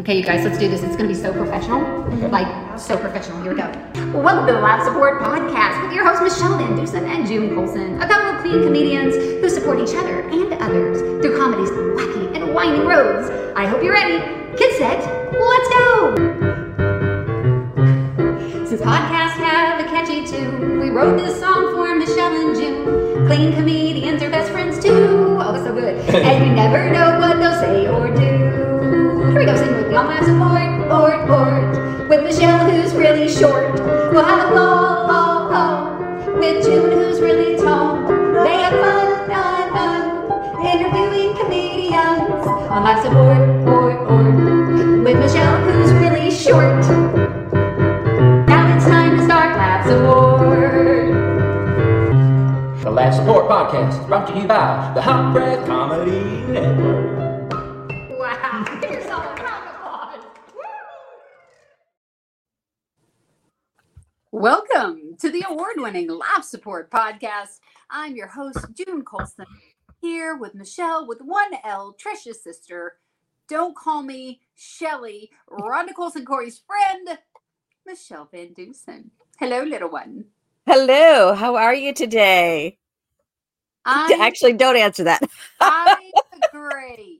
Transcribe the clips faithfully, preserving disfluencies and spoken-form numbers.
Okay, you guys, let's do this. It's going to be so professional. Like, so professional. Here we go. Well, welcome to the Live Support Podcast with your hosts, Michelle Van Dusen and June Colson, a couple of clean comedians who support each other and others through comedy's wacky and winding roads. I hope you're ready. Get set. Let's go. Since podcasts have a catchy tune, we wrote this song for Michelle and June. Clean comedians are best friends too. Oh, so good. And you never know what they'll say or do. Here we go, sing with me on Live Support, port, port. With Michelle, who's really short. We'll have a ball, ball, ball. With June, who's really tall. They have fun, fun, fun. Interviewing comedians on Live Support, port, port. With Michelle, who's really short. Now it's time to start Live Support. The Live Support Podcast is brought to you by the Hot Breath Comedy Network. Wow, give yourself a round of applause. Welcome to the award-winning Live Support Podcast. I'm your host, June Colson, here with Michelle with one L, Trisha's sister. Don't call me Shelly, Rhonda Colson Corey's friend, Michelle Van Dusen. Hello, little one. Hello, how are you today? I'm, Actually, don't answer that. I'm great.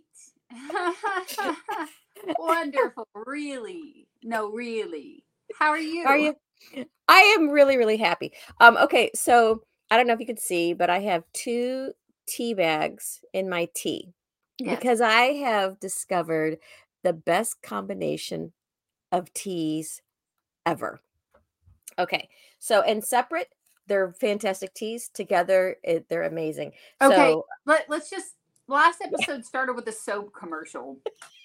Wonderful. Really? No, really. How are you? Are you? I am really, really happy. Um, okay, so I don't know if you could see, but I have two tea bags in my tea Yes. because I have discovered the best combination of teas ever. Okay, so and separate, they're fantastic teas. Together, it, they're amazing. Okay, So, Let, let's just, last episode started with a soap commercial.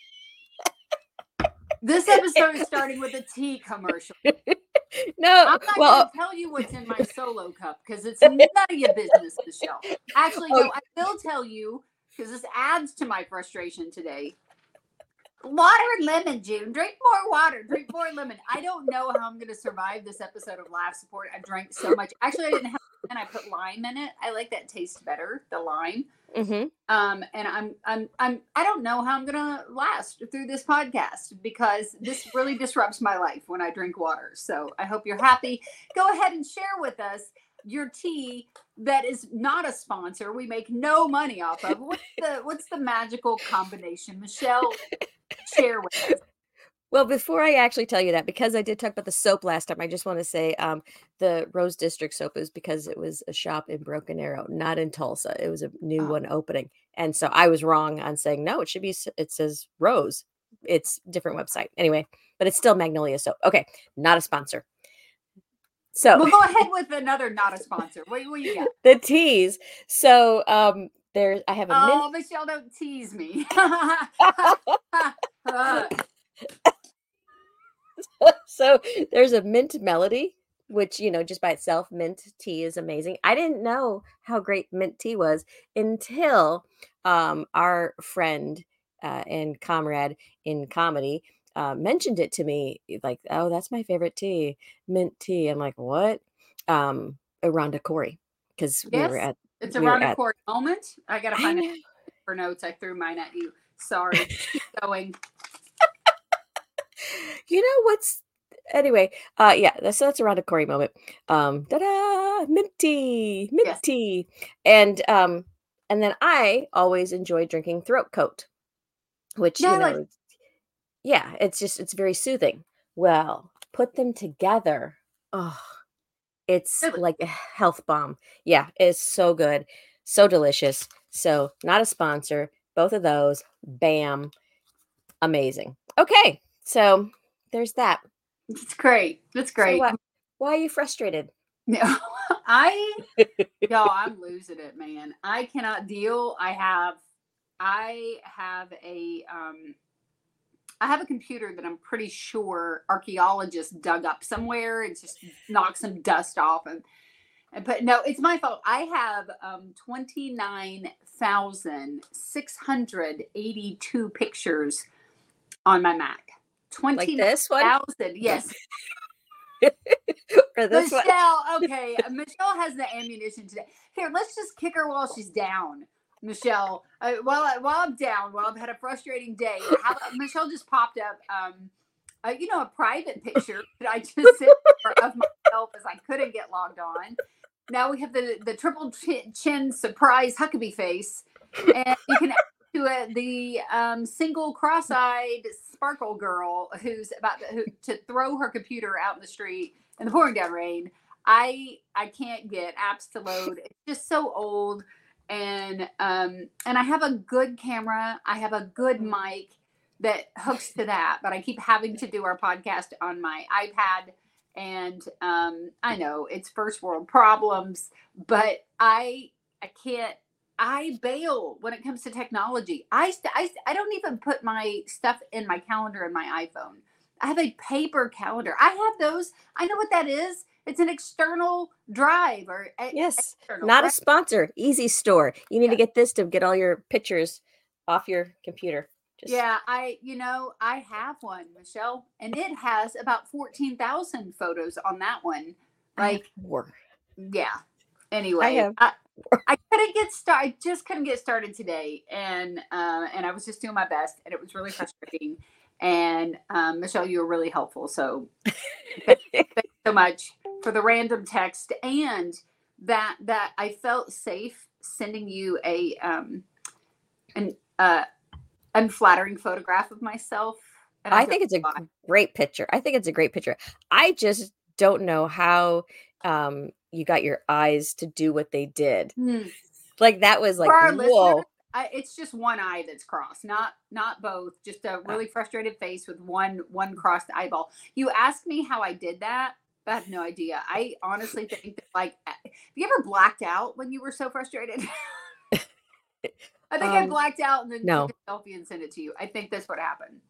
This episode is starting with a tea commercial. no, I'm not well, going to tell you what's in my solo cup because it's none of your business, Michelle. Actually, no, I will tell you because this adds to my frustration today. Water and lemon, June. Drink more water. Drink more lemon. I don't know how I'm going to survive this episode of Live Support. I drank so much. Actually, I didn't have and I put lime in it. I like that taste better, the lime. mm-hmm. Um, and I'm, I'm, I'm, I don't know how I'm gonna last through this podcast because this really disrupts my life when I drink water. So I hope you're happy. Go ahead and share with us your tea that is not a sponsor. We make no money off of. What's the, what's the magical combination, Michelle? Share with us. Well, before I actually tell you that, because I did talk about the soap last time, I just want to say um, the Rose District soap is because it was a shop in Broken Arrow, not in Tulsa. It was a new Oh. one opening. And so I was wrong on saying, no, it should be, it says Rose. It's a different website. Anyway, but it's still Magnolia soap. Okay, not a sponsor. So We'll go ahead with another not a sponsor. What, what you got? the teas. So um, there, I have a mint. Oh, Michelle, don't tease me. So there's a mint melody, which, you know, just by itself, mint tea is amazing. I didn't know how great mint tea was until um, our friend uh, and comrade in comedy uh, mentioned it to me. Like, oh, that's my favorite tea, mint tea. I'm like, what? Um, Rhonda Corey, because we Yes, were at. it's a we were round of at- court moment. I gotta I find know. it for notes. I threw mine at you. Sorry. Keep going. You know what's anyway? Uh, yeah, that's so that's around a Corey moment. Um, da-da, minty, Yes. minty, and um, and then I always enjoy drinking throat coat, which Yeah, you know, like- it's- yeah, it's just it's very soothing. Well, put them together. Oh, it's Really? like a health bomb. Yeah, it's so good, so delicious. So not a sponsor. Both of those, bam, amazing. Okay, so there's that. It's great. That's So great. what? Why are you frustrated? No, I, yo, I'm losing it, man. I cannot deal. I have, I have a, um, I have a computer that I'm pretty sure archaeologists dug up somewhere and just knocked some dust off and, and but no, it's my fault. I have um, twenty-nine thousand six hundred eighty-two pictures on my Mac. Like twenty-nine this one thousand, yes. or this one? Michelle, okay. Michelle has the ammunition today. Here, let's just kick her while she's down. Michelle, uh, while I, while I'm down, while I've had a frustrating day, how, Michelle just popped up, um, uh, you know, a private picture that I just sent her of myself as I couldn't get logged on. Now we have the the triple chin, chin surprise Huckabee face, and you can add to it the um, single cross-eyed sparkle girl who's about to, who, to throw her computer out in the street in the pouring down rain. I I can't get apps to load. It's just so old, and um and I have a good camera. I have a good mic that hooks to that, but I keep having to do our podcast on my iPad. And um, I know it's first world problems, but I I can't. I bail when it comes to technology. I, st- I I don't even put my stuff in my calendar in my iPhone. I have a paper calendar. I have those. I know what that is. It's an external drive or a- Yes, external, not a right? sponsor. Easy Store. You need Yeah. to get this to get all your pictures off your computer. Just, Yeah, I, you know, I have one, Michelle, and it has about fourteen thousand photos on that one. I have Like, four. yeah. Anyway, I have I, I couldn't get started. I just couldn't get started today, and uh, and I was just doing my best, and it was really frustrating. And um, Michelle, you were really helpful. So thank you so much for the random text, and that that I felt safe sending you a um an uh unflattering photograph of myself. And I feel think it's a fine. great picture. I think it's a great picture. I just don't know how um, you got your eyes to do what they did. Hmm. Like that was like, For our whoa. listeners, I, it's just one eye that's crossed, not not both. Just a really frustrated face with one one crossed eyeball. You asked me how I did that. I have no idea. I honestly think that, like, have you ever blacked out when you were so frustrated? I think I Um, blacked out and then no. took a selfie and sent it to you. I think that's what happened.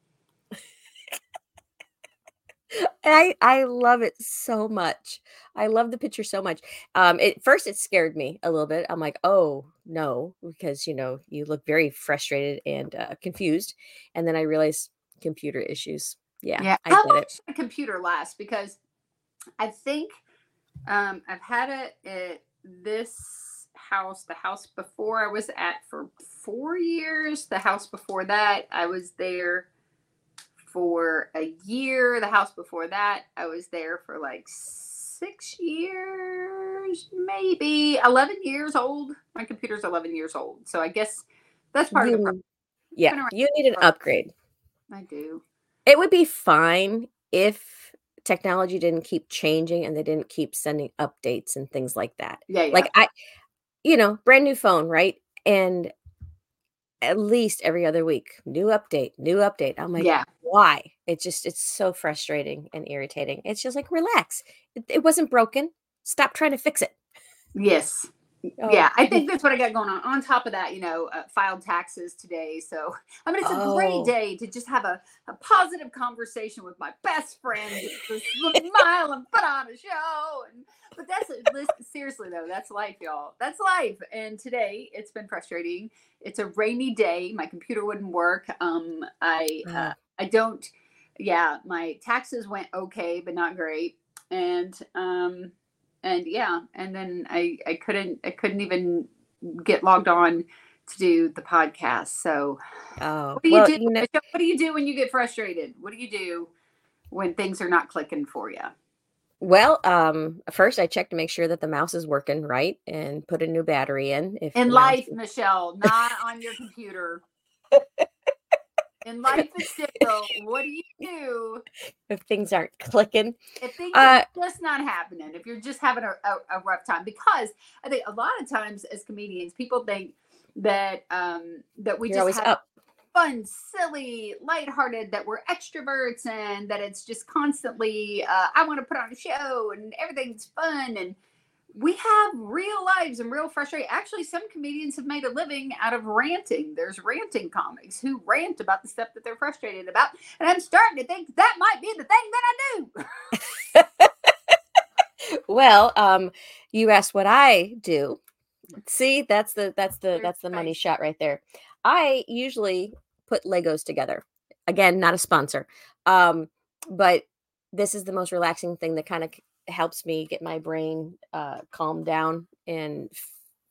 I I love it so much. I love the picture so much. Um, at first it scared me a little bit. I'm like, oh no, because you know you look very frustrated and uh, confused, and then I realized computer issues. Yeah, Yeah. I How get long it. should a computer last? Because I think um, I've had it at this house, the house before I was at for four years. The house before that, I was there for a year. The house before that, I was there for like six years, maybe eleven years old. My computer's eleven years old. So I guess that's part of the problem. You, yeah, Been around you need an for- upgrade. I do. It would be fine if technology didn't keep changing and they didn't keep sending updates and things like that. Yeah, yeah. Like I, you know, brand new phone, right? And at least every other week, new update, new update. I'm like, Yeah. why? It just, it's so frustrating and irritating. It's just like, relax. It, it wasn't broken. Stop trying to fix it. Yes. Oh, Yeah, I think that's what I got going on. On top of that, you know, uh, filed taxes today. So, I mean, it's a great Oh. day to just have a, a positive conversation with my best friend, just smile and put on a show. And, but that's, listen, seriously though, that's life, y'all. That's life. And today it's been frustrating. It's a rainy day. My computer wouldn't work. Um, I, uh, Ah. I don't, yeah, my taxes went okay, but not great. And, um, and yeah, and then I, I couldn't I couldn't even get logged on to do the podcast. So Oh, what do you well, do? you know, Michelle, what do you do when you get frustrated? What do you do when things are not clicking for you? well, um, first I check to make sure that the mouse is working right and put a new battery in. If In the mouse life, Michelle, not on your computer. In life itself, what do you do if things aren't clicking. if things Uh, are just not happening? If you're just having a, a, a rough time? Because I think a lot of times as comedians, people think that um that we you're just always have up. fun, silly, lighthearted, that we're extroverts and that it's just constantly, uh, I want to put on a show and everything's fun. And we have real lives and real frustration. Actually, some comedians have made a living out of ranting. There's ranting comics who rant about the stuff that they're frustrated about. And I'm starting to think that might be the thing that I do. Well, um, you asked what I do. See, that's the that's the There's that's the money space. shot right there. I usually put Legos together. Again, not a sponsor. Um, but this is the most relaxing thing that kind of helps me get my brain uh calmed down and f-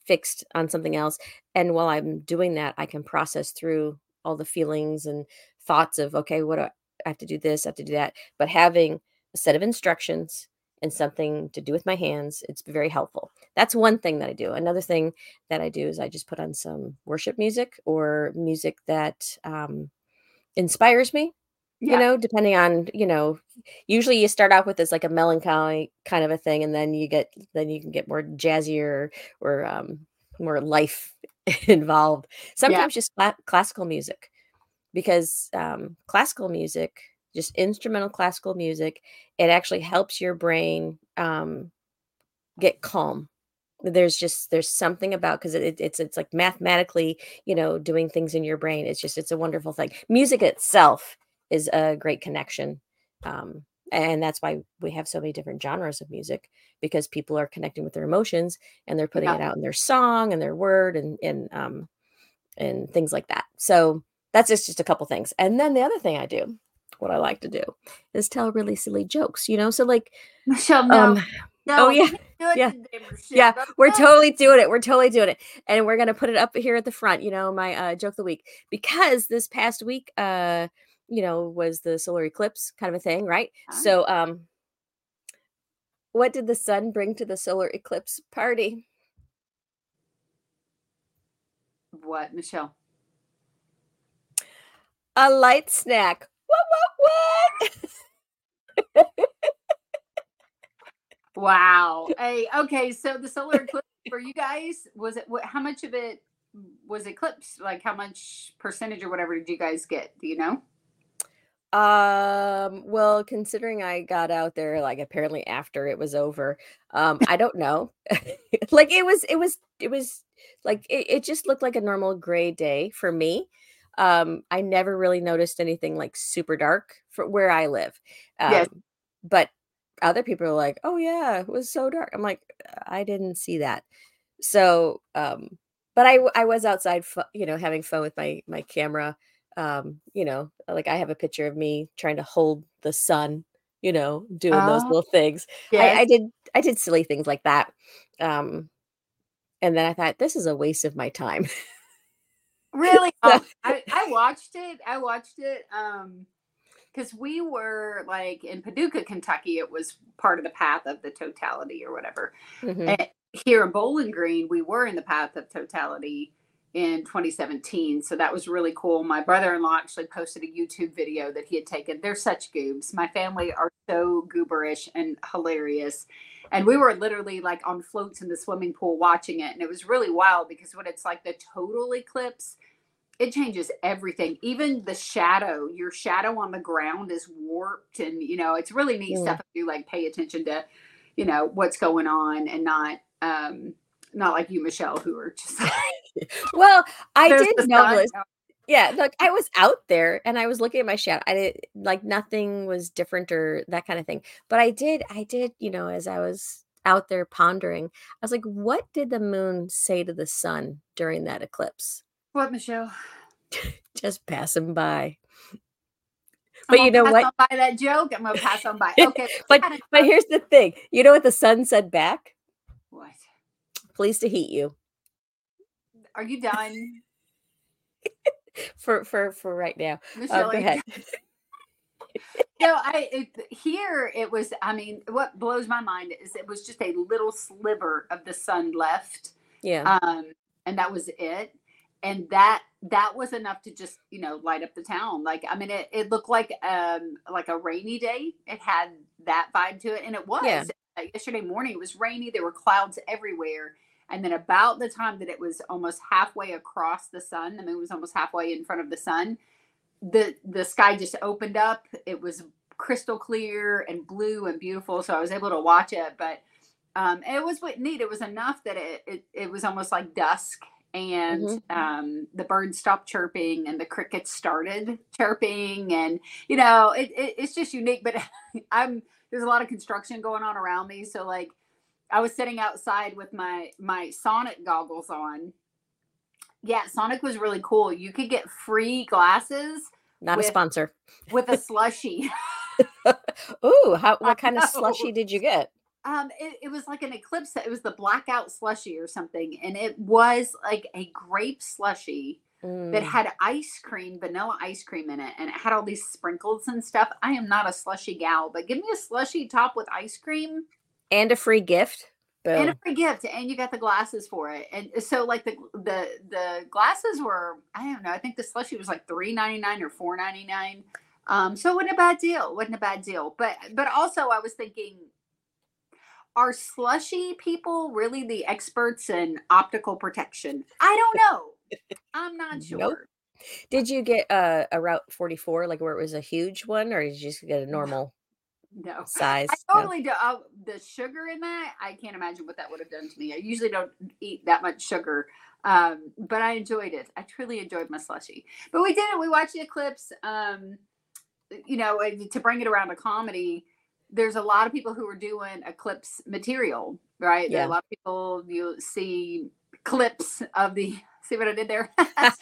fixed on something else. And while I'm doing that, I can process through all the feelings and thoughts of, okay, what do I, I have to do this, I have to do that. But having a set of instructions and something to do with my hands, it's very helpful. That's one thing that I do. Another thing that I do is I just put on some worship music or music that um, inspires me. You Yeah. know, depending on, you know, usually you start out with this like a melancholy kind of a thing, and then you get, then you can get more jazzier or um, more life involved. Yeah. Sometimes just cla- classical music, because um, classical music, just instrumental classical music, it actually helps your brain um, get calm. There's just there's something about, because it, it's it's like mathematically, you know, doing things in your brain. It's just it's a wonderful thing. Music itself is a great connection, um, and that's why we have so many different genres of music, because people are connecting with their emotions and they're putting Yeah. it out in their song and their word and and um, and things like that. So that's just just a couple things. And then the other thing I do, what I like to do, is tell really silly jokes. You know, so like Michelle, no. um, No, oh yeah, you can't do it yeah. today, Michelle. Yeah, Don't we're do it. totally doing it. We're totally doing it. And we're going to put it up here at the front, you know, my uh, joke of the week, because this past week, uh, you know, was the solar eclipse kind of a thing, right? Ah. So, um, what did the sun bring to the solar eclipse party? What, Michelle? A light snack. What, what, what? Wow. Hey, okay. So the solar eclipse for you guys, was it what? How much of it was eclipsed? Like how much percentage or whatever did you guys get? Do you know? Um, well, considering I got out there like apparently after it was over, um, I don't know. Like it was, it was, it was like it, it just looked like a normal gray day for me. Um, I never really noticed anything like super dark for where I live. Yes. Um, but other people are like, "Oh yeah, it was so dark." I'm like, I didn't see that. So, um, but I w- I was outside, fu- you know, having fun with my my camera. Um, you know, like I have a picture of me trying to hold the sun, you know, doing those Oh, little things. I, yes. I did I did silly things like that. Um, and then I thought, this is a waste of my time. Really? So, Um, I, I watched it. I watched it. Um, because we were like in Paducah, Kentucky, it was part of the path of the totality or whatever. mhm. And here in Bowling Green, we were in the path of totality in twenty seventeen. So that was really cool. My brother in law actually posted a YouTube video that he had taken. They're such goobs. My family are so gooberish and hilarious. And we were literally like on floats in the swimming pool watching it. And it was really wild because when it's like the total eclipse, it changes everything. Even the shadow, your shadow on the ground is warped. And, you know, it's really neat Mm. stuff if you like pay attention to, you know, what's going on and not, um, not like you, Michelle, who are just like, Well, I there's did the sun. notice. Yeah, look, I was out there and I was looking at my shadow. I did like nothing was different or that kind of thing. But I did, I did, you know, as I was out there pondering, I was like, what did the moon say to the sun during that eclipse? What, Michelle? Just passing by. I'm But gonna you know pass what? on by that joke. I'm gonna pass on by. Okay. But Got it. but here's the thing. You know what the sun said back? What? Pleased to heat you. Are you done? For for for right now. Michelle, Um, are go you ahead. No, I it, here it was. I mean, what blows my mind is it was just a little sliver of the sun left, Yeah. um, and that was it. And that that was enough to just you know light up the town. Like I mean, it, it looked like um like a rainy day. It had that vibe to it, and it was. Yeah. Uh, yesterday morning it was rainy. There were clouds everywhere. And then about the time that it was almost halfway across the sun, the moon was almost halfway in front of the sun, the the sky just opened up. It was crystal clear and blue and beautiful, so I was able to watch it. But um it was what neat. It was enough that it it, it was almost like dusk, and Mhm. um the birds stopped chirping and the crickets started chirping, and you know it, it it's just unique. But I'm there's a lot of construction going on around me, so like I was sitting outside with my my Sonic goggles on. Yeah, Sonic was really cool. You could get free glasses Not a with sponsor. with a slushie. Ooh, how I what kind of know. slushy did you get? Um, it, it was like an eclipse. It was the blackout slushy or something, and it was like a grape slushy that Mm. had ice cream, vanilla ice cream in it, and it had all these sprinkles and stuff. I am not a slushy gal, but give me a slushy top with ice cream And a free gift. and a Boom. free gift, and you got the glasses for it. And so, like the the the glasses were, I don't know, I think the slushy was like three ninety nine or four ninety nine. Um, so it wasn't a bad deal. It wasn't a bad deal. But but also, I was thinking, are slushy people really the experts in optical protection? I don't know. I'm not Nope. sure. Did you get a, a Route forty-four, like where it was a huge one, or did you just get a normal No, I size? No. totally do. Uh, the sugar in that, I can't imagine what that would have done to me. I usually don't eat that much sugar, um, but I enjoyed it. I truly enjoyed my slushy. But we did it. We watched the eclipse. Um, you know, and to bring it around to comedy, there's a lot of people who are doing eclipse material, right? There are a Yeah. lot of people, you see clips of the, see what I did there?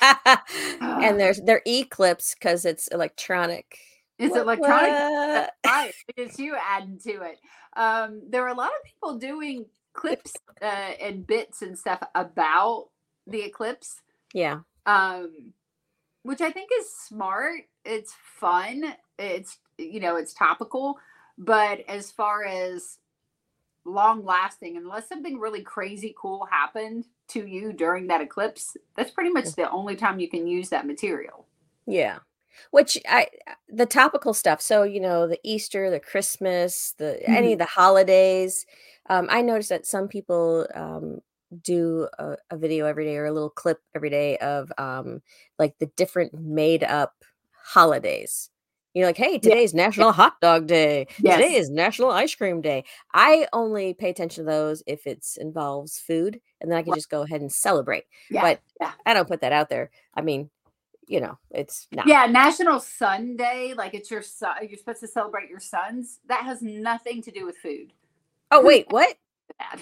And there's they're eclipse because it's electronic. It's What- electronic. what? Right. It's you adding to it. Um, there are a lot of people doing clips uh, and bits and stuff about the eclipse, Yeah. um, which I think is smart. It's fun. It's, you know, it's topical. But as far as long lasting, unless something really crazy cool happened to you during that eclipse, that's pretty much the only time you can use that material. Yeah. Which I the topical stuff. So, you know, the Easter, the Christmas, the any of the holidays. Um, I noticed that some people um do a, a video every day or a little clip every day of um like the different made up holidays. You know, like, hey, today's National Hot Dog Day. Yes. Today is National Ice Cream Day. I only pay attention to those if it's involves food, and then I can Right. just go ahead and celebrate. Yeah. But yeah. I don't put that out there. I mean, you know, it's not. Yeah, National Sun Day, like it's your son, you're supposed to celebrate your sons. That has nothing to do with food. Oh, wait, what? Bad.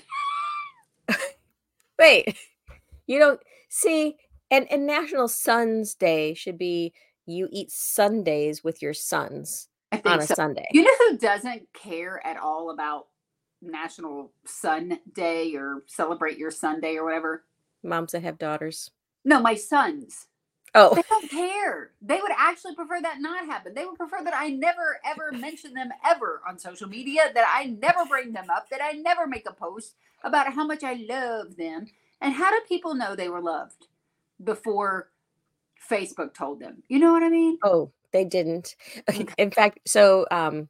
Wait, you don't see, and, and National Sons Day should be you eat Sundays with your sons I on think a so. Sunday. You know who doesn't care at all about National Sun Day or celebrate your Sunday or whatever? Moms that have daughters. No, my sons. Oh, They don't care. They would actually prefer that not happen. They would prefer that I never ever mention them ever on social media, that I never bring them up, that I never make a post about how much I love them. And how do people know they were loved before Facebook told them? You know what I mean? oh, they didn't. Okay. In fact, so um,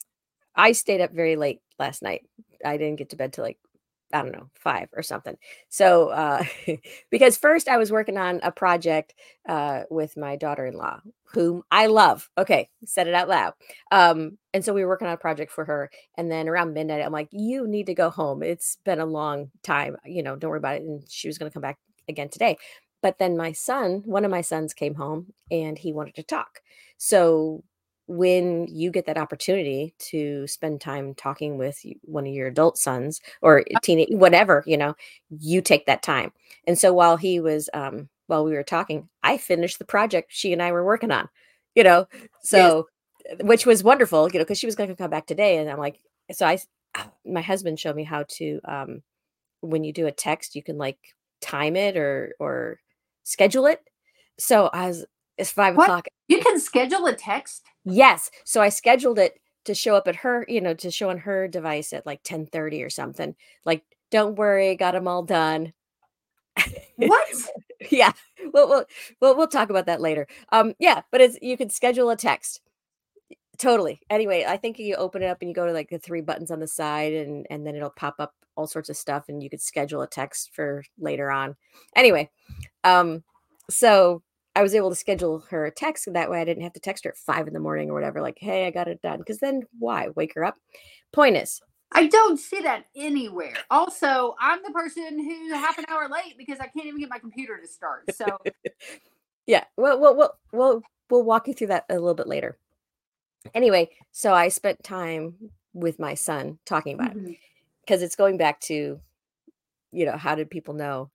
I stayed up very late last night. I didn't get to bed till like, I don't know, five or something. So, uh, because first I was working on a project uh, with my daughter-in-law, whom I love. Okay, said it out loud. Um, and so we were working on a project for her. And then around midnight, I'm like, you need to go home. It's been a long time. You know, don't worry about it. And she was going to come back again today. But then my son, one of my sons came home and he wanted to talk. So when you get that opportunity to spend time talking with y- one of your adult sons or teenage, whatever, you know, you take that time. And so while he was, um, while we were talking, I finished the project she and I were working on, you know, so, which was wonderful, you know, because she was going to come back today. And I'm like, so I, s- ah, my husband showed me how to, um, when you do a text, you can like time it or, or schedule it. So I was, it's five What? o'clock. You can schedule a text. Yes. So I scheduled it to show up at her, you know, to show on her device at like ten thirty or something. Like, don't worry, got them all done. What? Yeah. We'll, we'll, we'll, we'll talk about that later. Um, yeah, but it's, you could schedule a text. Totally. Anyway, I think you open it up and you go to like the three buttons on the side and, and then it'll pop up all sorts of stuff and you could schedule a text for later on. Anyway, um, so I was able to schedule her a text. That way I didn't have to text her at five in the morning or whatever, like, hey, I got it done. Because then why? Wake her up. Point is, I don't see that anywhere. Also, I'm the person who's half an hour late because I can't even get my computer to start. So yeah, well, we'll, we'll, we'll, we'll walk you through that a little bit later. Anyway, so I spent time with my son talking about it Mhm. because it's going back to, you know, how did people know?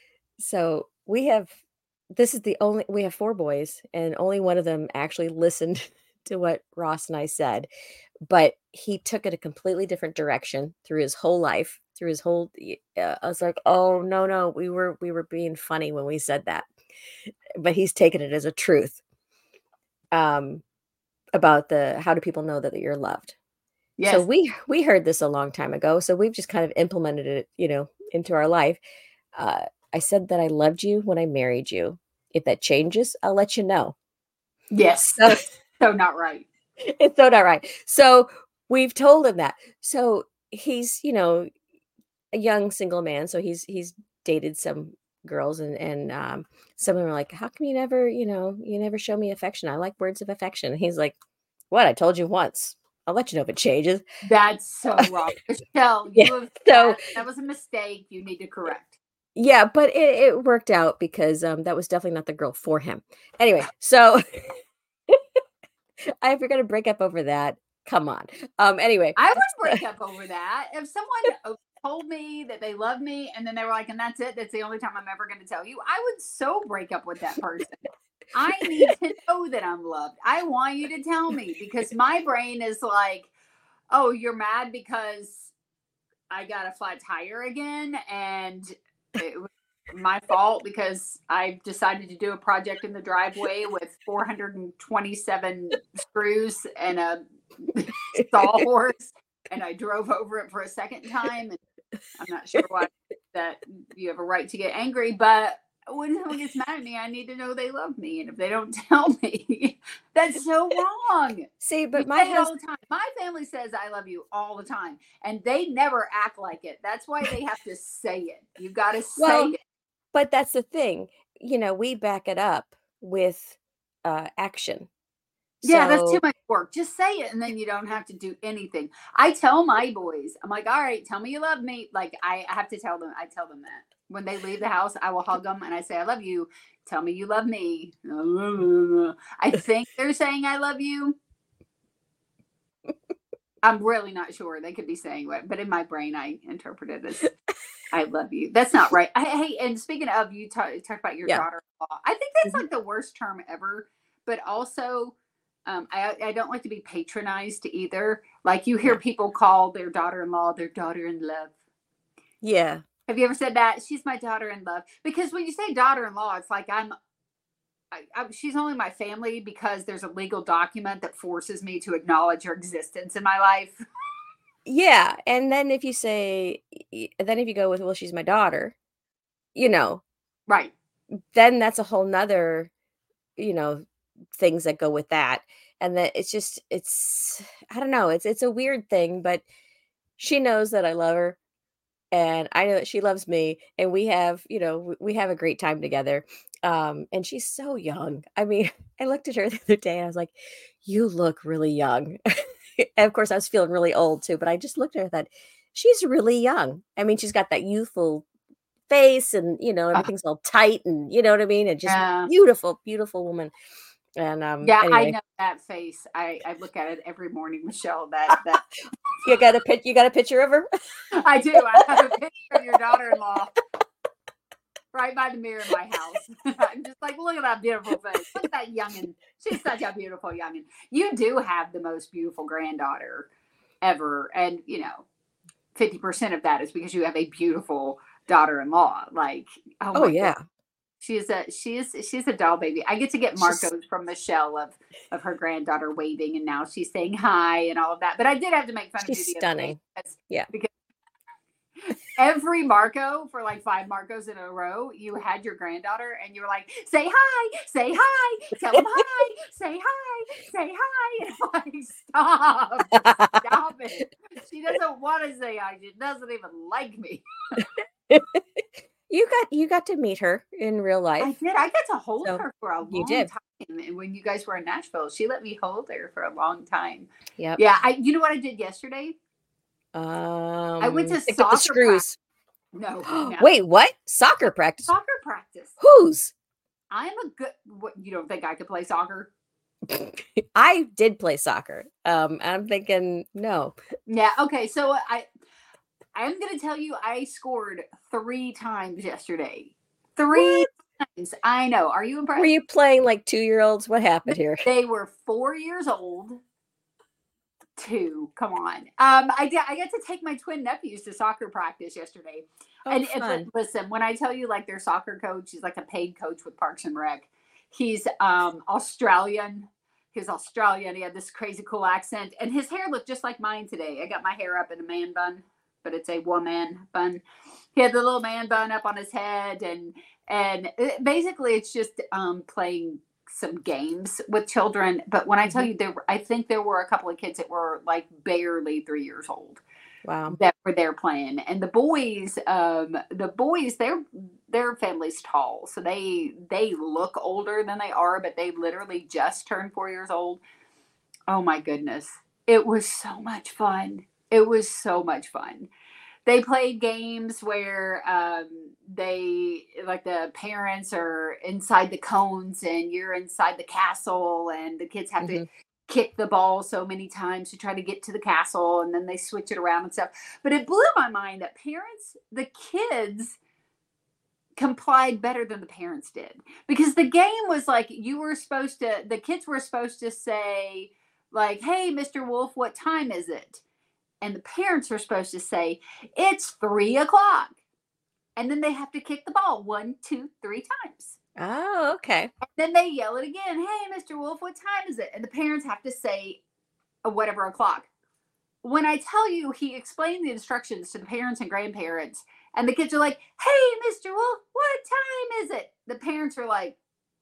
So we have, this is the only, we have four boys and only one of them actually listened to what Ross and I said, but he took it a completely different direction through his whole life, through his whole. Uh, I was like, oh no, no, we were we were being funny when we said that, but he's taken it as a truth. Um, about the how do people know that you're loved? Yes. So we we heard this a long time ago, so we've just kind of implemented it, you know, into our life. Uh, I said that I loved you when I married you. If that changes, I'll let you know. Yes. So, so not right. It's so not right. So we've told him that. So he's, you know, a young single man. So he's he's dated some girls, and and um, some of them are like, how come you never, you know, you never show me affection? I like words of affection. And he's like, what? I told you once. I'll let you know if it changes. That's so wrong. Michelle, Yeah, you have, so- that, that was a mistake. You need to correct. Yeah, but it, it worked out because um, that was definitely not the girl for him. Anyway, so if you're gonna break up over that, come on. Um, anyway, I would break up over that. If someone told me that they love me and then they were like, and that's it, that's the only time I'm ever going to tell you, I would so break up with that person. I need to know that I'm loved. I want you to tell me, because my brain is like, oh, you're mad because I got a flat tire again and it was my fault because I decided to do a project in the driveway with four hundred twenty-seven screws and a sawhorse, and I drove over it for a second time. And I'm not sure why that you have a right to get angry, but when someone gets mad at me, I need to know they love me. And if they don't tell me, that's so wrong. See, but We my say it all husband, the time. My family says I love you all the time, and they never act like it. That's why they have to say it. You got to say Well, it. but that's the thing. You know, we back it up with uh, action. Yeah, that's So- too much work. Just say it, and then you don't have to do anything. I tell my boys, I'm like, all right, tell me you love me. Like, I have to tell them, I tell them that. When they leave the house, I will hug them and I say, I love you. Tell me you love me. I think they're saying I love you. I'm really not sure. They could be saying what, but in my brain, I interpret it as I love you. That's not right. I, hey, and speaking of, you talk, talk about your Yeah. daughter-in-law. I think that's Mhm. like the worst term ever, but also um, I, I don't like to be patronized either. Like you hear Yeah. people call their daughter-in-law their daughter-in-love. Yeah. Have you ever said that? She's my daughter-in-love. Because when you say daughter-in-law, it's like I'm, I, I, she's only my family because there's a legal document that forces me to acknowledge her existence in my life. Yeah. And then if you say, y- then if you go with, well, she's my daughter, you know, Right. then that's a whole nother, you know, things that go with that. And that it's just, it's, I don't know, it's, it's a weird thing, but she knows that I love her. And I know that she loves me, and we have, you know, w- we have a great time together. Um, and she's so young. I mean, I looked at her the other day and I was like, you look really young. And of course, I was feeling really old too, but I just looked at her and thought, she's really young. I mean, she's got that youthful face, and, you know, everything's all tight, and you know what I mean? And just Yeah. beautiful, beautiful woman. And um, Yeah, I anyway, know that face. I, I look at it every morning, Michelle. That that you got a pic, you got a picture of her? I do. I have a picture of your daughter-in-law right by the mirror in my house. I'm just like, look at that beautiful face. Look at that youngin. She's such a beautiful youngin. You do have the most beautiful granddaughter ever, and you know, fifty percent of that is because you have a beautiful daughter-in-law. Like, oh, Oh my yeah. God. She's a she's she's a doll baby. I get to get She's- Marcos from Michelle of of her granddaughter waving, and now she's saying hi and all of that. But I did have to make fun She's of you the other day stunning. because- Yeah. Because every Marco for like five Marcos in a row, you had your granddaughter, and you were like, "Say hi, say hi, tell them hi, say hi, say hi." And I'm like, stop, stop it. She doesn't want to say hi. She doesn't even like me. You got you got to meet her in real life. I did. I got to hold So, her for a you long did. time. And when you guys were in Nashville, she let me hold her for a long time. Yep. Yeah. I. You know what I did yesterday? Um, went to picked up the soccer screws. No. no. Wait, what? Soccer practice? Soccer practice. Whose? I'm a good. What, you don't think I could play soccer? I did play soccer. Um, I'm thinking no. Yeah. Okay. So I. I'm gonna tell you, I scored three times yesterday. Three times. I know. Are you impressed? Were you playing like two-year-olds? What happened here? They were four years old. Two. Come on. Um, I did. I got to take my twin nephews to soccer practice yesterday. Oh, and fun. It's, listen, when I tell you, like, their soccer coach, he's like a paid coach with Parks and Rec. He's um Australian. He's Australian. He had this crazy cool accent, and his hair looked just like mine today. I got my hair up in a man bun, but it's a woman bun. He had the little man bun up on his head, and and it, basically it's just um playing some games with children. But when I tell you, there, I think there were a couple of kids that were like barely three years old. Wow. That were there playing. And the boys, um, the boys, their their family's tall. So they they look older than they are, but they literally just turned four years old. Oh my goodness. It was so much fun. It was so much fun. They played games where um, they, like the parents are inside the cones and you're inside the castle, and the kids have mm-hmm. to kick the ball so many times to try to get to the castle, and then they switch it around and stuff. But it blew my mind that parents, the kids complied better than the parents did, because the game was like, you were supposed to, the kids were supposed to say like, hey, Mister Wolf, what time is it? And the parents were supposed to say, it's three o'clock. And then they have to kick the ball one, two, three times. Oh, okay. And then they yell it again. Hey, Mister Wolf, what time is it? And the parents have to say uh, whatever o'clock. When I tell you, he explained the instructions to the parents and grandparents, and the kids are like, hey, Mister Wolf, what time is it? The parents are like,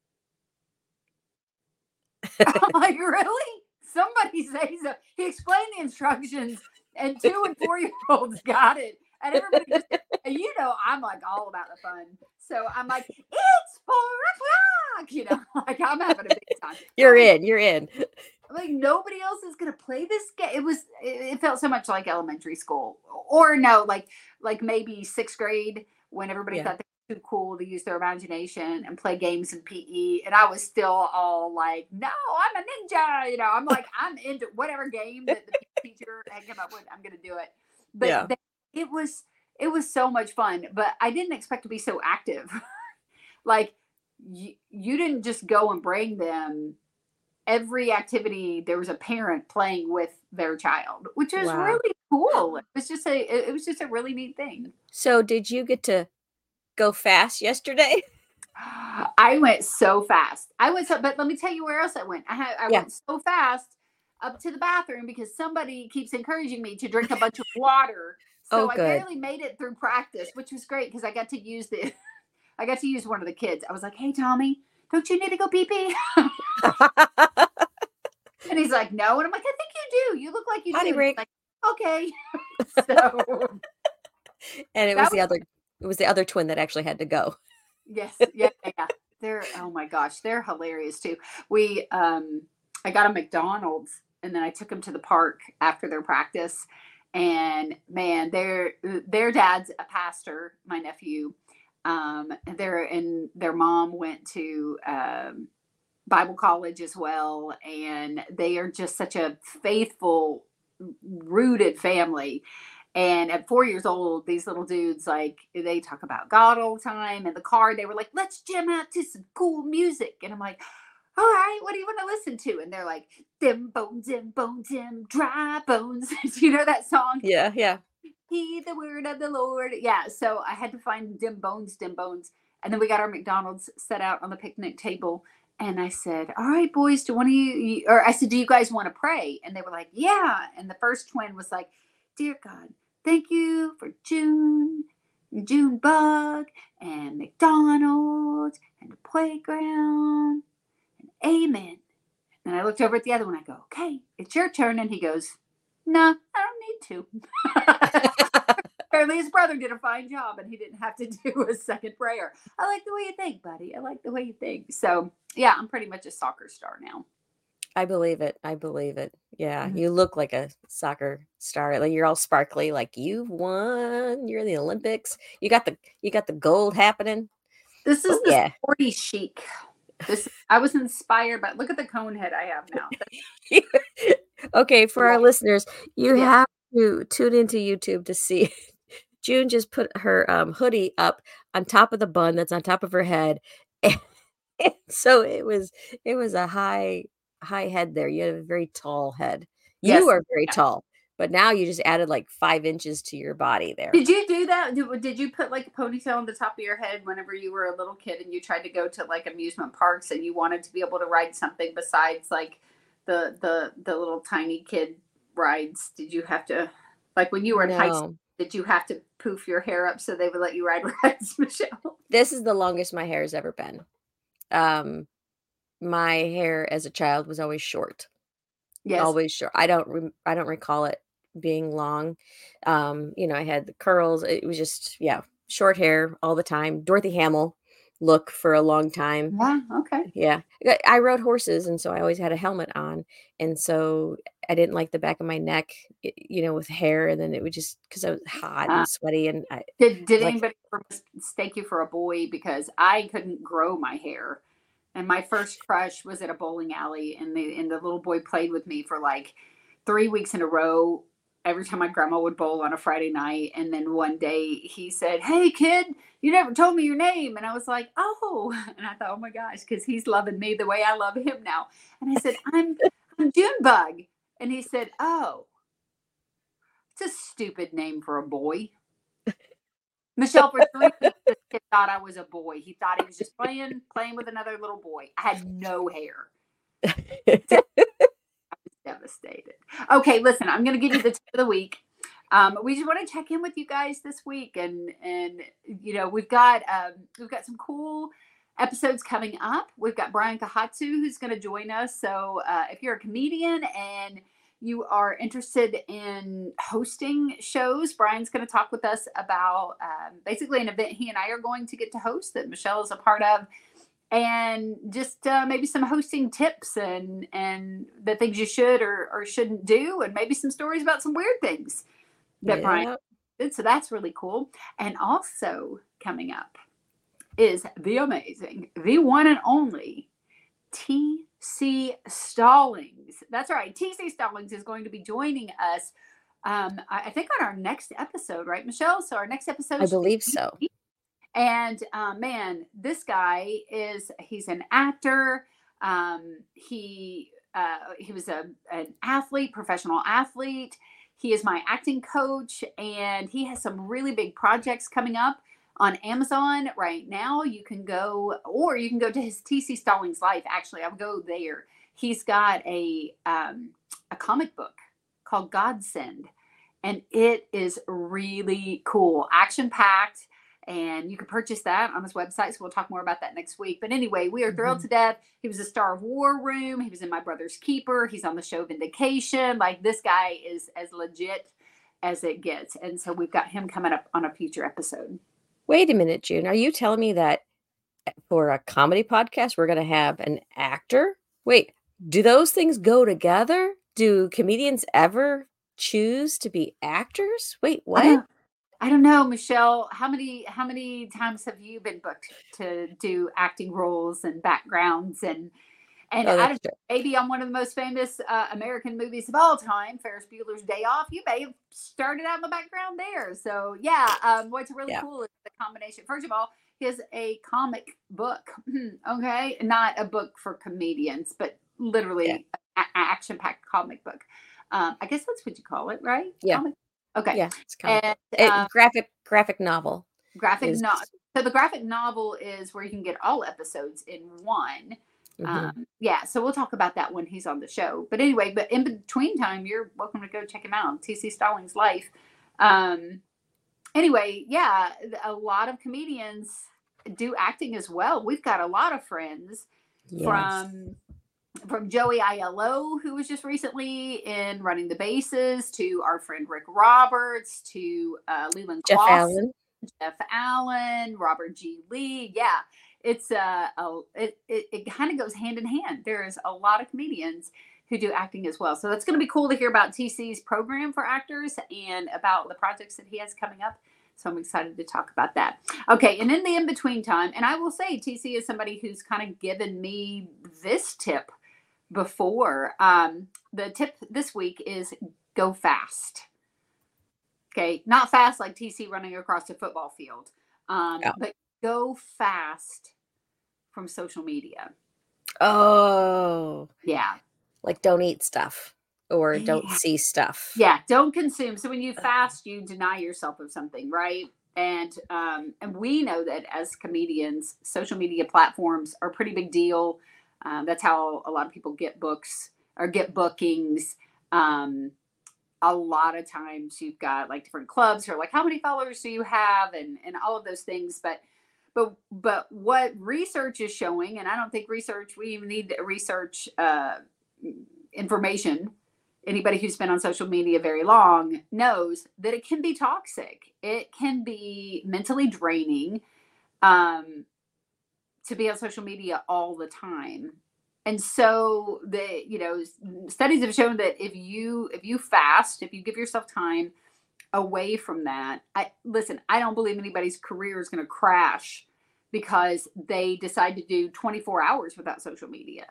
I'm like, really? Somebody say so. He explained the instructions, and two and four-year-olds got it. And everybody just, and you know, I'm like all about the fun. So I'm like, it's four o'clock. You know, like I'm having a big time. You're in, you're in. Like nobody else is going to play this game. It was, it, it felt so much like elementary school, or no, like, like maybe sixth grade when everybody yeah. thought they were too cool to use their imagination and play games in P E. And I was still all like, no, I'm a ninja. You know, I'm like, I'm into whatever game that the teacher had come up with. I'm going to do it. But yeah. they, it was, it was so much fun, but I didn't expect to be so active. Like you, you didn't just go and bring them. Every activity, there was a parent playing with their child, which was wow. really cool. It was just a, it was just a really neat thing. So did you get to go fast yesterday? I went so fast. I went so, but let me tell you where else I went. I had, I yeah. went so fast up to the bathroom because somebody keeps encouraging me to drink a bunch of water. So oh, I good. barely made it through practice, which was great because I got to use the, I got to use one of the kids. I was like, hey, Tommy, don't you need to go pee pee? And he's like, no. And I'm like, I think you do. You look like you Potty do. break. Like, okay. So, and it was, was the other, it was the other twin that actually had to go. Yes. Yeah. Yeah. They're, oh my gosh, they're hilarious too. We, um, I got a McDonald's and then I took them to the park after their practice. And man, their, their dad's a pastor, my nephew. Um, their, and their mom went to, um, Bible college as well. And they are just such a faithful, rooted family. And at four years old, these little dudes, like, they talk about God all the time. In the car, they were like, let's jam out to some cool music. And I'm like, all right, what do you want to listen to? And they're like, them bones, them bones, them dry bones. Do you know that song? Yeah, yeah. Hear the word of the Lord. Yeah, so I had to find dim bones, dim bones. And then we got our McDonald's set out on the picnic table. And I said, all right, boys, do one of you, or I said, do you guys want to pray? And they were like, yeah. And the first twin was like, dear God, thank you for June, June Bug, and McDonald's, and the playground, and amen. And I looked over at the other one. I go, okay, it's your turn. And he goes, no, I don't need to. Apparently his brother did a fine job and he didn't have to do a second prayer. I like the way you think, buddy. I like the way you think. So yeah, I'm pretty much a soccer star now. I believe it. I believe it. Yeah. Mm-hmm. You look like a soccer star. Like you're all sparkly, like you've won. You're in the Olympics. You got the, you got the gold happening. This is oh, the yeah. sporty chic. This, I was inspired by, look at the cone head I have now. Okay. For our listeners, you Yeah. have to tune into YouTube to see June just put her um, hoodie up on top of the bun that's on top of her head. So it was it was a high high head there. You had a very tall head. You Yes. are very Yeah. tall, but now you just added like five inches to your body there. Did you do that? Did, did you put like a ponytail on the top of your head whenever you were a little kid and you tried to go to like amusement parks and you wanted to be able to ride something besides like the the the little tiny kid rides? Did you have to, like when you were in high school, No. did you have to poof your hair up so they would let you ride rides, Michelle? This is the longest my hair has ever been. Um, my hair as a child was always short. Yes. Always short. I don't rem I don't recall it being long. Um, you know, I had the curls. It was just, yeah, short hair all the time. Dorothy Hamill look for a long time. Yeah. Okay. Yeah. I I rode horses, and so I always had a helmet on, and so I didn't like the back of my neck, y you know, with hair, and then it would just 'cause I was hot Uh, and sweaty, and I did did like anybody ever mistake you for a boy? Because I couldn't grow my hair. And my first crush was at a bowling alley, and the and the little boy played with me for like three weeks in a row. Every time my grandma would bowl on a Friday night, and then one day he said, "Hey, kid, you never told me your name," and I was like, "Oh," and I thought, "Oh my gosh," because he's loving me the way I love him now. And I said, "I'm I'm Junebug," and he said, "Oh, it's a stupid name for a boy." Michelle, for three weeks, this kid thought I was a boy. He thought he was just playing, playing with another little boy. I had no hair. I was devastated. Okay, listen, I'm going to give you the tip of the week. Um, we just want to check in with you guys this week, and and you know we've got um, we've got some cool episodes coming up. We've got Brian Kahatsu who's going to join us. So uh, if you're a comedian and you are interested in hosting shows, Brian's going to talk with us about um, basically an event he and I are going to get to host that Michelle is a part of, and just uh, maybe some hosting tips and and the things you should or, or shouldn't do, and maybe some stories about some weird things that Brian Yep. did. So that's really cool. And also coming up is the amazing, the one and only T C Stallings. That's right. T C Stallings is going to be joining us, um, I, I think, on our next episode, right, Michelle? So our next episode, I believe so. And uh, man, this guy is, he's an actor. Um, he uh, he was a an athlete, professional athlete. He is my acting coach, and he has some really big projects coming up on Amazon right now. You can go, or you can go to his T C Stallings Life. Actually, I'll go there. He's got a um, a comic book called Godsend, and it is really cool, action packed. And you can purchase that on his website. So we'll talk more about that next week. But anyway, we are thrilled Mhm. to death. He was a star of War Room. He was in My Brother's Keeper. He's on the show Vindication. Like, this guy is as legit as it gets. And so we've got him coming up on a future episode. Wait a minute, June. Are you telling me that for a comedy podcast, we're going to have an actor? Wait, do those things go together? Do comedians ever choose to be actors? Wait, I what? don't, I don't know, Michelle. How many how many times have you been booked to do acting roles and backgrounds and and Oh, I that's don't true. maybe on one of the most famous uh, American movies of all time, Ferris Bueller's Day Off. You may have started out in the background there. So yeah, um, what's really Yeah. cool is the combination. First of all, he has a comic book. Okay, not a book for comedians, but literally Yeah. an action packed comic book. Um, I guess that's what you call it, right? Yeah. Comic. Okay. Yeah, it's comic And book. It, um, graphic graphic novel graphic is. novel. So the graphic novel is where you can get all episodes in one. Mhm. Um, yeah, so we'll talk about that when he's on the show. But anyway, but in between time, you're welcome to go check him out. T C Stallings Life. Um, anyway, yeah, a lot of comedians do acting as well. We've got a lot of friends Yes. from from Joey I L O, who was just recently in Running the Bases, to our friend Rick Roberts, to uh, Leland Jeff Clausen, Allen. Jeff Allen, Robert G. Lee. Yeah, it's uh, a, it, it, it kind of goes hand in hand. There's a lot of comedians who do acting as well. So that's going to be cool to hear about T C's program for actors and about the projects that he has coming up. So I'm excited to talk about that. Okay, and in the in-between time, and I will say T C is somebody who's kind of given me this tip before. Um, the tip this week is go fast. Okay, not fast like T C running across a football field, um, Yeah. but go fast from social media. Oh, Yeah. like don't eat stuff or don't Yeah. see stuff. Yeah, don't consume. So when you fast, you deny yourself of something, right? And um, and we know that as comedians, social media platforms are a pretty big deal. Um, that's how a lot of people get books or get bookings. Um, a lot of times you've got like different clubs who are like, how many followers do you have? And and all of those things. But but but what research is showing, and I don't think research, we even need research uh, information. Anybody who's been on social media very long knows that it can be toxic. It can be mentally draining um, to be on social media all the time. And so the, you know, studies have shown that if you, if you fast, if you give yourself time away from that, I listen, I don't believe anybody's career is going to crash because they decide to do twenty-four hours without social media.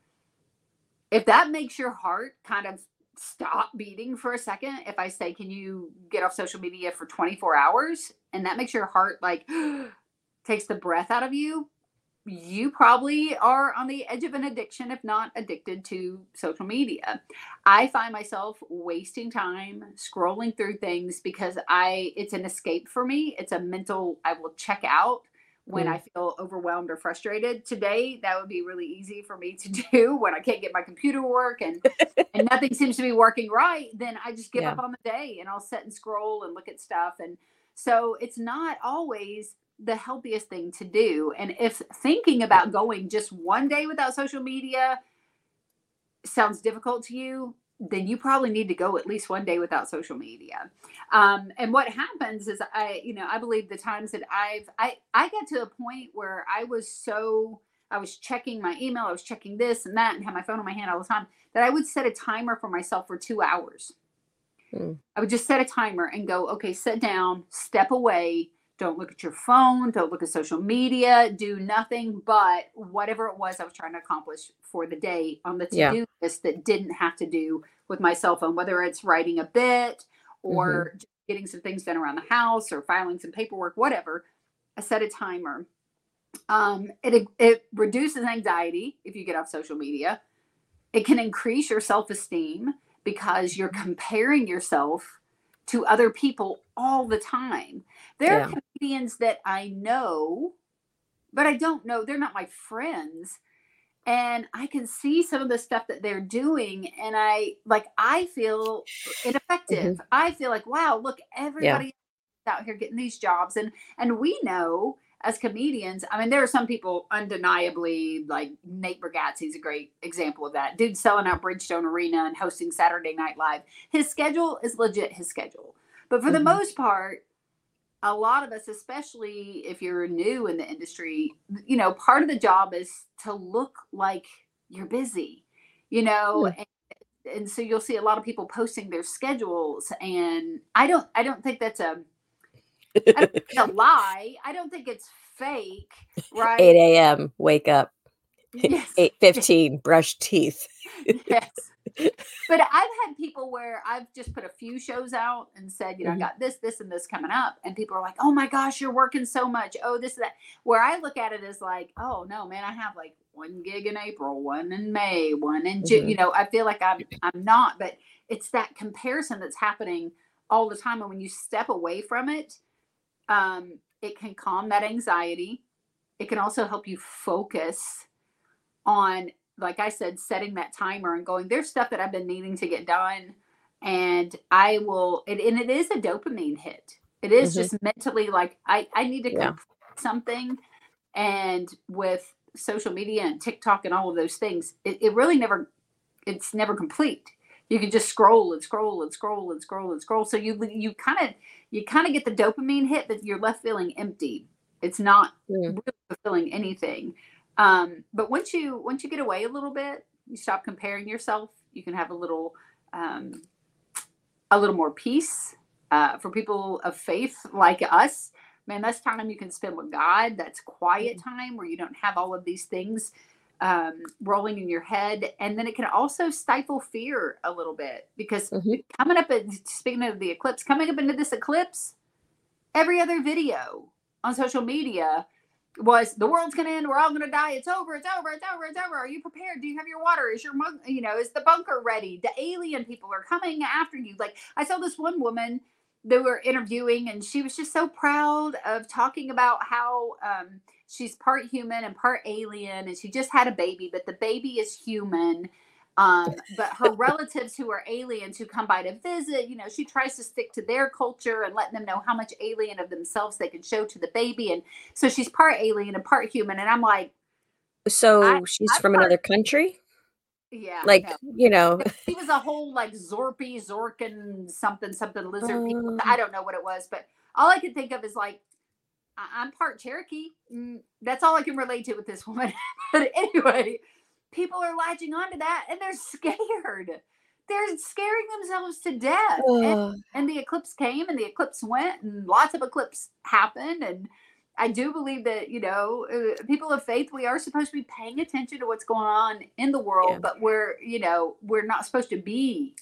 If that makes your heart kind of stop beating for a second, if I say, can you get off social media for twenty-four hours? And that makes your heart like takes the breath out of you, you probably are on the edge of an addiction, if not addicted to social media. I find myself wasting time scrolling through things because I, it's an escape for me. It's a mental, I will check out when mm. I feel overwhelmed or frustrated. Today, that would be really easy for me to do when I can't get my computer to work and, and nothing seems to be working right. Then I just give yeah. up on the day and I'll sit and scroll and look at stuff. And so it's not always the healthiest thing to do. And if thinking about going just one day without social media sounds difficult to you, then you probably need to go at least one day without social media. Um, and what happens is I, you know, I believe the times that I've, I, I got to a point where I was so, I was checking my email, I was checking this and that and had my phone in my hand all the time that I would set a timer for myself for two hours. Hmm. I would just set a timer and go, okay, sit down, step away. Don't look at your phone. Don't look at social media. Do nothing but whatever it was I was trying to accomplish for the day on the to-do yeah. list that didn't have to do with my cell phone, whether it's writing a bit or mm-hmm. getting some things done around the house or filing some paperwork, whatever. I set a timer. Um, it, it reduces anxiety if you get off social media. It can increase your self-esteem because you're comparing yourself to other people all the time. There yeah. are comedians that I know, but I don't know. They're not my friends. And I can see some of the stuff that they're doing. And I like, I feel ineffective. Mm-hmm. I feel like, wow, look, everybody yeah. out here getting these jobs. And, and we know as comedians, I mean, there are some people undeniably like Nate Bargatze's a great example of that. Dude selling out Bridgestone Arena and hosting Saturday Night Live. His schedule is legit his schedule. But for mm-hmm. the most part, a lot of us, especially if you're new in the industry, you know, part of the job is to look like you're busy, you know, mm. and, and so you'll see a lot of people posting their schedules. And I don't, I don't think that's a, I don't think it's a lie. I don't think it's fake, right? eight a.m. wake up. Yes. eight fifteen brush teeth. Yes. But I've had people where I've just put a few shows out and said, you know, mm-hmm. I got this, this, and this coming up. And people are like, oh my gosh, you're working so much. Oh, this, that. Where I look at it as like, oh no, man, I have like one gig in April, one in May, one in June. Mm-hmm. You know, I feel like I'm, I'm not, but it's that comparison that's happening all the time. And when you step away from it, um, it can calm that anxiety. It can also help you focus on, like I said, setting that timer and going, there's stuff that I've been needing to get done. And I will, it, and it is a dopamine hit. It is mm-hmm. just mentally like, I, I need to yeah. complete something. And with social media and TikTok and all of those things, it, it really never, it's never complete. You can just scroll and scroll and scroll and scroll and scroll. So you, you kind of, you kind of get the dopamine hit, but you're left feeling empty. It's not yeah. really fulfilling anything. Um, but once you, once you get away a little bit, you stop comparing yourself, you can have a little, um, a little more peace, uh, for people of faith like us, man, that's time you can spend with God. That's quiet time where you don't have all of these things, um, rolling in your head. And then it can also stifle fear a little bit because mm-hmm. coming up at, speaking of the eclipse, coming up into this eclipse, every other video on social media was the world's gonna end, we're all gonna die, it's over, it's over, it's over, it's over. Are you prepared? Do you have your water? Is your mug, you know, is the bunker ready? The alien people are coming after you. Like I saw this one woman they were interviewing, and she was just so proud of talking about how um, she's part human and part alien, and she just had a baby, but the baby is human. Um, but her relatives who are aliens who come by to visit, you know, she tries to stick to their culture and letting them know how much alien of themselves they can show to the baby. And so she's part alien and part human. And I'm like, So I, she's I'm from part, another country? yeah, Like, no. you know. She was a whole like Zorpy, Zorkin, something, something lizard people. Um, I don't know what it was, but all I could think of is like, I- I'm part Cherokee. Mm, That's all I can relate to with this woman. But anyway, people are latching onto that and they're scared. They're scaring themselves to death. And, uh, and the eclipse came and the eclipse went and lots of eclipse happened. And I do believe that, you know, uh, people of faith, we are supposed to be paying attention to what's going on in the world, Yeah. but we're, you know, we're not supposed to be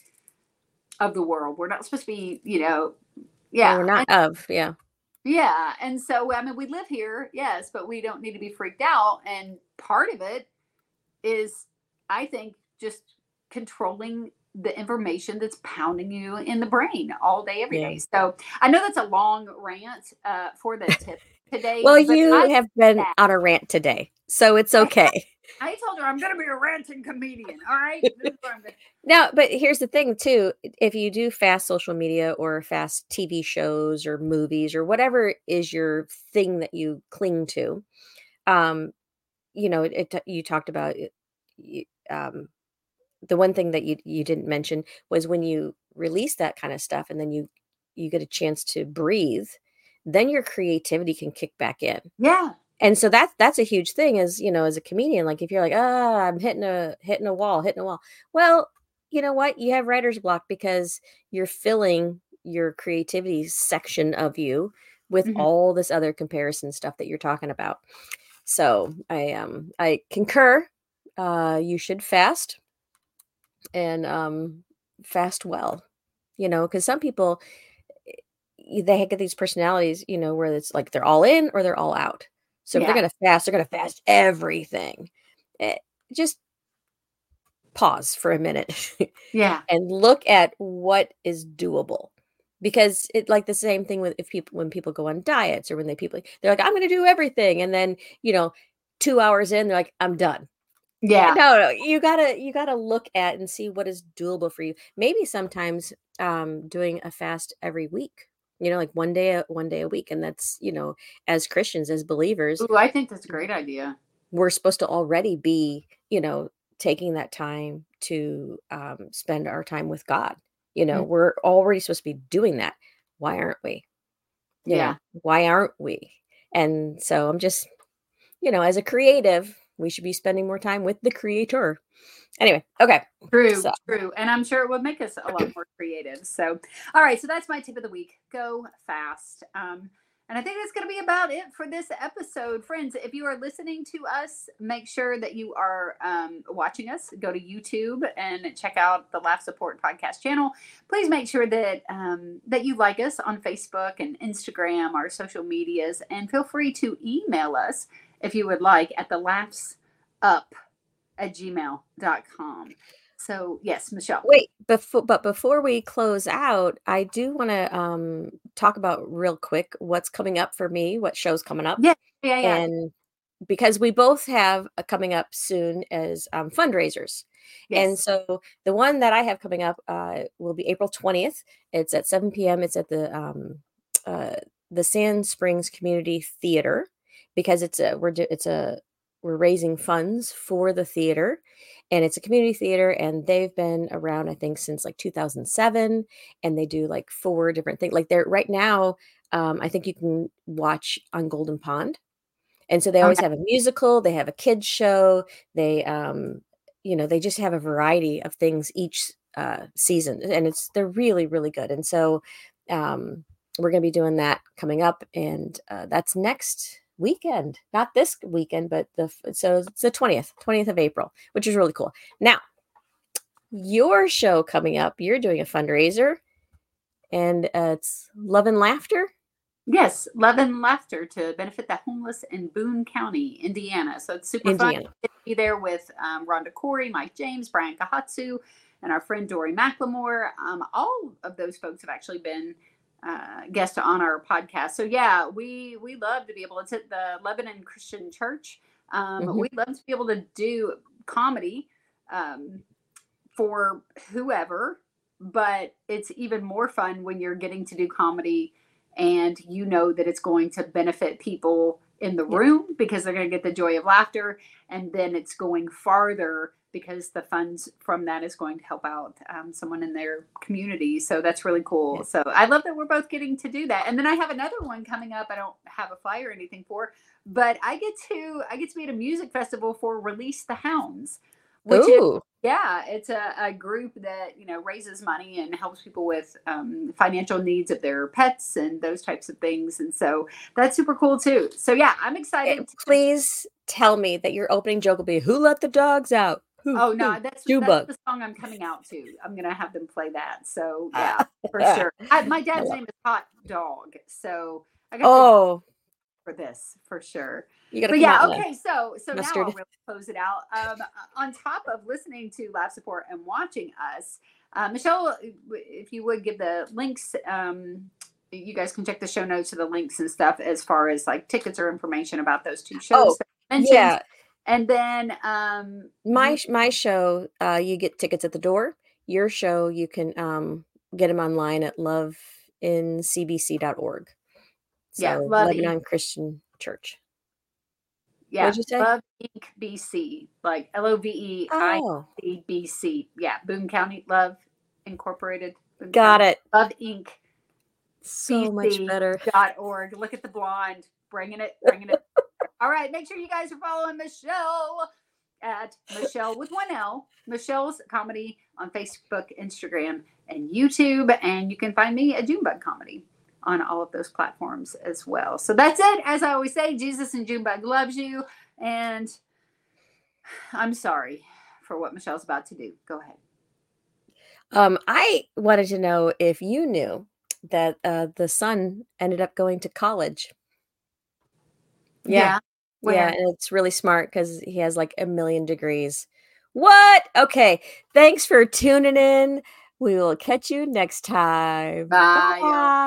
of the world. We're not supposed to be, you know, yeah. well, we're not of, yeah. Yeah. And so, I mean, we live here, yes, but we don't need to be freaked out. And part of it is, I think, just controlling the information that's pounding you in the brain all day, every Yeah. day. So I know that's a long rant uh, for the tip today. Well, but you I, have been that. on a rant today, so it's okay. I told her I'm going to be a ranting comedian. All right. This is what I'm gonna- Now, but here's the thing too. If you do fast social media or fast T V shows or movies or whatever is your thing that you cling to, um, you know, it, it you talked about it, you, um, the one thing that you you didn't mention was when you release that kind of stuff and then you you get a chance to breathe, then your creativity can kick back in. Yeah. And so that's that's a huge thing as, you know, as a comedian. Like if you're like, ah, I'm hitting a hitting a wall, hitting a wall. Well, you know what? You have writer's block because you're filling your creativity section of you with Mhm. all this other comparison stuff that you're talking about. So I um I concur. Uh you should fast and um fast well, you know, because some people y- they get these personalities, you know, where it's like they're all in or they're all out. So if they're Yeah. gonna fast, they're gonna fast everything. Eh, just pause for a minute Yeah. and look at what is doable. Because it like the same thing with if people when people go on diets or when they people they're like, I'm gonna do everything. And then, you know, two hours in, they're like, I'm done. Yeah. No, no, you gotta you gotta look at and see what is doable for you. Maybe sometimes um doing a fast every week, you know, like one day a one day a week. And that's, you know, as Christians, as believers, Ooh, I think that's a great idea. we're supposed to already be, you know, taking that time to um spend our time with God. You know, Mm. we're already supposed to be doing that. Why aren't we? You Yeah. know, why aren't we? And so I'm just, you know, as a creative, we should be spending more time with the creator. Anyway, okay. True, So true. And I'm sure it would make us a lot more creative. So, all right. So that's my tip of the week. Go fast. Um, and I think that's going to be about it for this episode. Friends, if you are listening to us, make sure that you are um, watching us. Go to YouTube and check out the Laugh Support Podcast channel. Please make sure that um, that you like us on Facebook and Instagram, our social medias, and feel free to email us if you would like at the laughs up at gmail dot com. So yes, Michelle. wait, before but before we close out, I do want to um talk about real quick what's coming up for me, what show's coming up. Yeah, yeah, yeah. And because we both have a coming up soon as um, fundraisers. And Yes. so the one that I have coming up uh, will be April twentieth. It's at seven p.m. It's at the um, uh, the Sand Springs Community Theater because it's a we're do- it's a we're raising funds for the theater, and it's a community theater, and they've been around I think since like two thousand seven, and they do like four different things. Like they're right now, um, I think you can watch on Golden Pond. And so they always Okay. have a musical, they have a kids show, they um you know, they just have a variety of things each uh season and it's they're really really good. And so um we're going to be doing that coming up and uh that's next weekend. Not this weekend, but the f- so it's the twentieth, twentieth of April, which is really cool. Now, your show coming up, you're doing a fundraiser and uh, it's Love and Laughter. Yes, Love and Laughter to benefit the homeless in Boone County, Indiana. So it's super fun Indiana. to be there with um, Rhonda Corey, Mike James, Brian Kahatsu, and our friend Dory McLemore. Um, all of those folks have actually been uh, guests on our podcast. So yeah, we we love to be able to. It's at the Lebanon Christian Church. Um, Mhm. We love to be able to do comedy um, for whoever, but it's even more fun when you're getting to do comedy and you know that it's going to benefit people in the Yeah. room because they're going to get the joy of laughter, and then it's going farther because the funds from that is going to help out um, someone in their community. So that's really cool. Yeah. So I love that we're both getting to do that. And then I have another one coming up. I don't have a flyer or anything for, but I get to I get to be at a music festival for Release the Hounds, which is Ooh. yeah, it's a, a group that, you know, raises money and helps people with um, financial needs of their pets and those types of things. And so that's super cool too. So yeah, I'm Eh, excited. To, Please tell me that your opening joke will be, "Who let the dogs out?" Who? oh no, Who? that's that's Junebug. the song I'm coming out to. I'm gonna have them play that. So Ah, yeah, for ah, sure. I, my I dad's love name it. is Hot Dog, so I got to Oh, for this for sure. you got to But come out yeah, in the okay. So so now mustard. I'll really close it out. Um, on top of listening to Laugh Support and watching us, uh, Michelle, if you would give the links, um, you guys can check the show notes to the links and stuff as far as like tickets or information about those two shows Oh, that I mentioned. yeah. And then um, My you, sh- my show, uh, you get tickets at the door. Your show, you can um, get them online at love in c b c dot org. yeah, So Love Inc. Lebanon Christian Church. Yeah, What'd you say? Love Inc. B C, like L O V E I Oh, C B C. Yeah, Boone County Love Incorporated. Boone got County it. Love Inc. So much better. dot org. Look at the blonde, bringing it, bringing it. All right, make sure you guys are following Michelle at Michelle with one L, Michelle's Comedy on Facebook, Instagram, and YouTube. And you can find me at Junebug Comedy on all of those platforms as well. So that's it. As I always say, Jesus and Junebug loves you. And I'm sorry for what Michelle's about to do. Go ahead. Um, I wanted to know if you knew that uh, the son ended up going to college. Yeah, Yeah. yeah, Where? and it's really smart because he has like a million degrees. What? Okay, thanks for tuning in. We will catch you next time. Bye, y'all. Bye.